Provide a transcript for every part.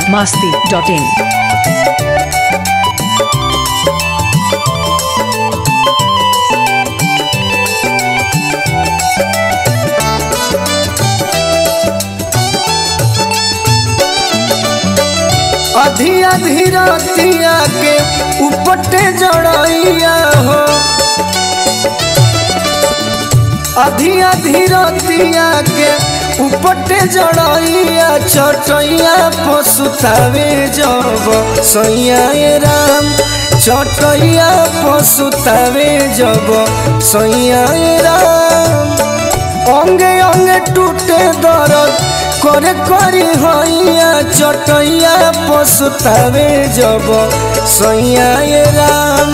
biharmasti.in. आधी आधी रातिया के उपटे जड़ैया हो, आधी आधी रातिया के उपटे जड़ैया चटैया पसुतावे जब सैया राम, चटैया पसुतावे जब सैया राम। अंगे अंगे टूटे दर्द करे करी हैया चटैया पसुतावे जब सैया राम।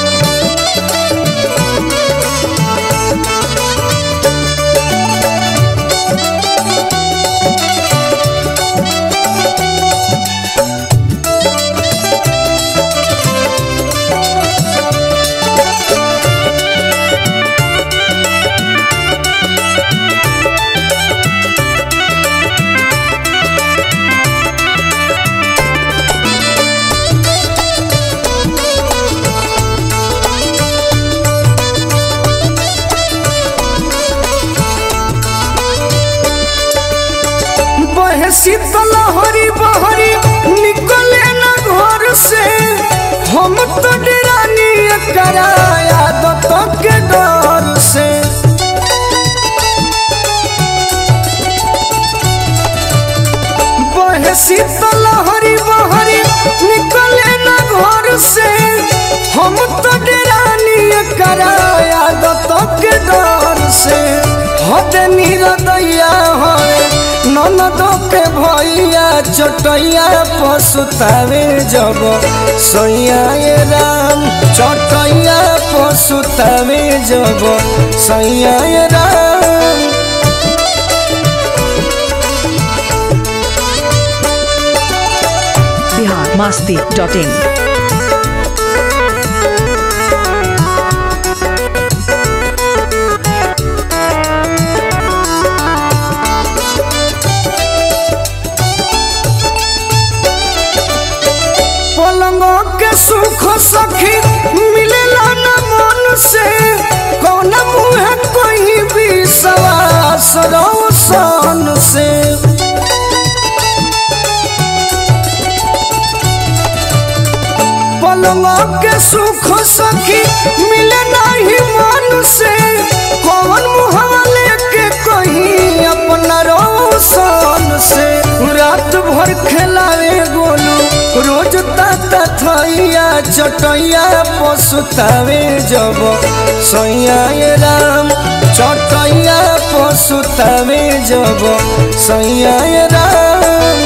शीतल हरी बहरी निकले न घर से, हम तो डरानी कराया आदत के डर से। बहे शीतल हरी बहरी निकले न घर से, हम तो डरानी कराया आदत के डर से। हद निरदैया है ननद के भैया चटैया पसुतावे जब सैया राम, चटैया पसुतावे जब सैया राम। biharmasti.in. पलंगों के सुख सखी मिलेला न मन से, कौन मुँह कोई भी सवास रोशन से। पलंगों के सुख सखी मिले नहीं मन से, कौन मुँह लेके कहीं अपना रोशन से। रात भर खेलावे गोलू रोज ताता थैया चटैया पसुतावे जब सैया राम, चटैया पसुतावे जब सैया राम।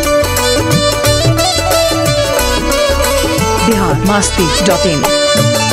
biharmasti.in.